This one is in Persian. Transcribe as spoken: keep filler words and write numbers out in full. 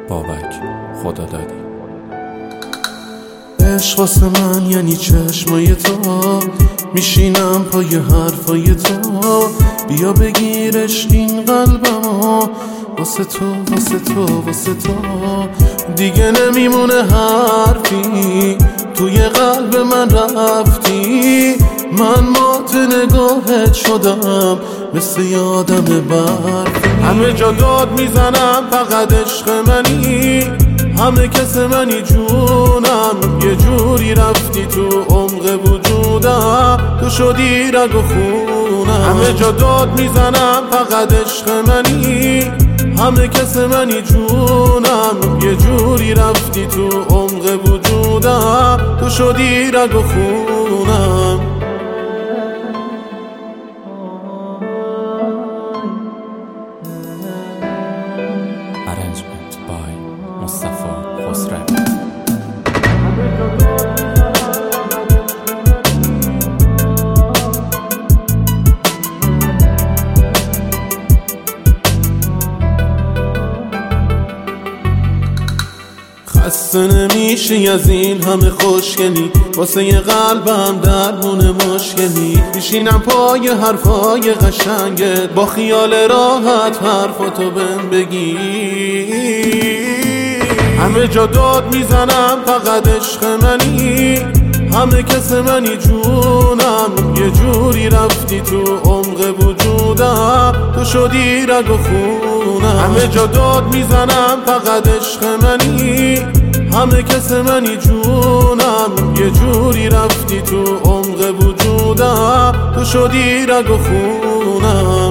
بابک خدا دادی. عشق واسه من یعنی چشمای تو، میشینم پای حرفای تو، بیا بگیرش این قلبمو، واسه تو واسه تو واسه تو دیگه نمیمونه حرفی، توی قلب من رفتی، من مات نگاهت شدم مثل یادم برفی. همه جا داد میزنم فقط عشق منی، همه کس منی جونم، یه جوری رفتی تو عمق وجودم، تو شدی رگ و خونم. همه جا داد میزنم فقط عشق منی، همه کس منی جونم، یه جوری رفتی تو عمق وجودم، تو شدی رگ و خونم. Arrangement by Mustafa Khosravi. خسته نمیشی از این همه خوشگلی، واسه یه قلبم درمون مشکلی، میشینم پای حرفای قشنگت، با خیال راحت حرفاتو بهم بگی. همه جا داد میزنم فقط عشق منی، همه کس منی جونم، یه جوری رفتی تو عمق وجودم، تو شدی رگ و خونم. همه جا داد میزنم فقط عشق منی، همه کس منی جونم، یه جوری رفتی تو عمق وجودم، تو شدی رگ و خونم.